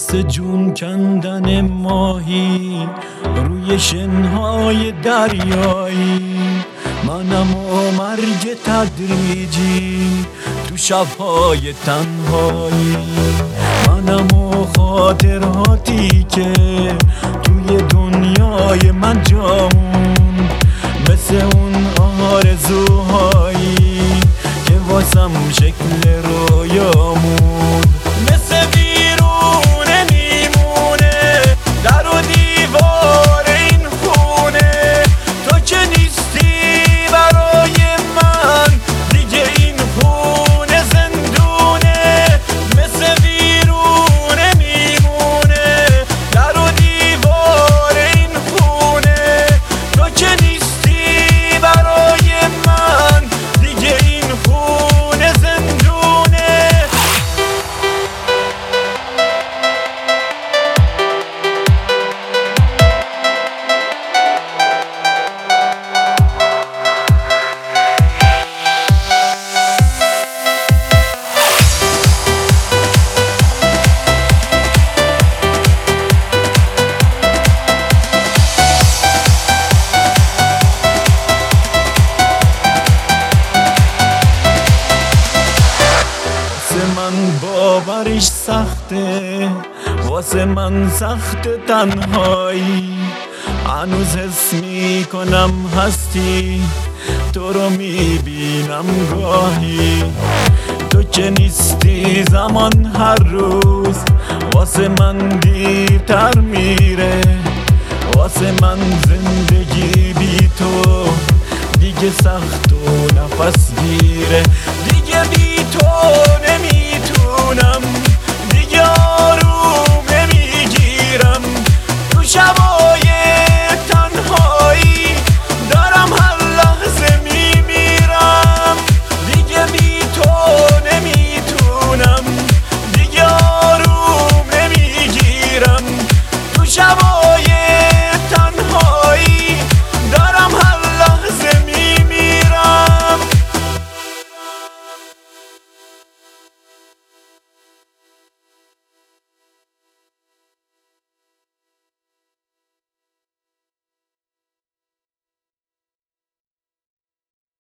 مثل جون کندن ماهی روی شنهای دریایی، منم و مرگ تدریجی تو شبهای تنهایی، منم و خاطراتی که توی دنیای من جامون، مثل اون آرزوهایی که واسم شکل رویامون، مثل ویرونه میمونه در و دیوار این خونه، تو که نیستی برای من دیگه این خونه زندونه، مثل ویرونه میمونه در و دیوار این خونه، تو که نیستی برای من دیگه این خونه زندونه. باورش سخته، واسه من سخت تنهایی، هنوز حس میکنم هستی، تو رو میبینم گاهی، تو که نیستی زمان هر روز واسه من دیرتر میره، واسه من زندگی بی تو دیگه سخت و نفس گیره، دیگه بی تو نمیتونم